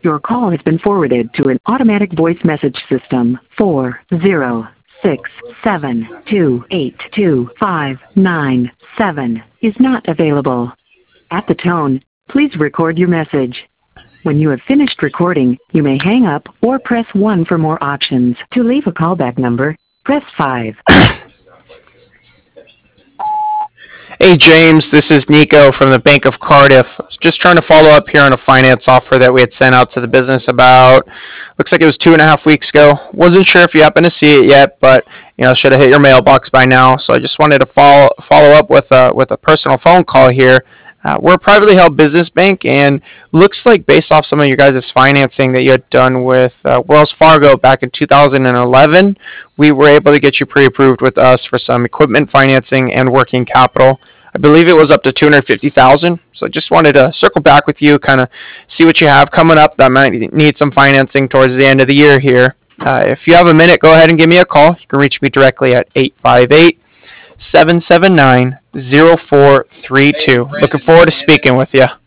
Your call has been forwarded to an automatic voice message system. 40672825997 is not available. At the tone, please record your message. When you have finished recording, you may hang up or press 1 for more options. To leave a callback number, press 5. Hey James, this is Nico from the Bank of Cardiff. Just trying to follow up here on a finance offer that we had sent out to the business about, looks like it was 2.5 weeks ago. Wasn't sure if you happened to see it yet, but should have hit your mailbox by now. So I just wanted to follow up with a personal phone call here. We're a privately held business bank, and looks like based off some of your guys' financing that you had done with Wells Fargo back in 2011, we were able to get you pre-approved with us for some equipment financing and working capital. I believe it was up to $250,000. So I just wanted to circle back with you, kind of see what you have coming up that might need some financing towards the end of the year here. If you have a minute, go ahead and give me a call. You can reach me directly at 858-779-0432. Looking forward to speaking with you.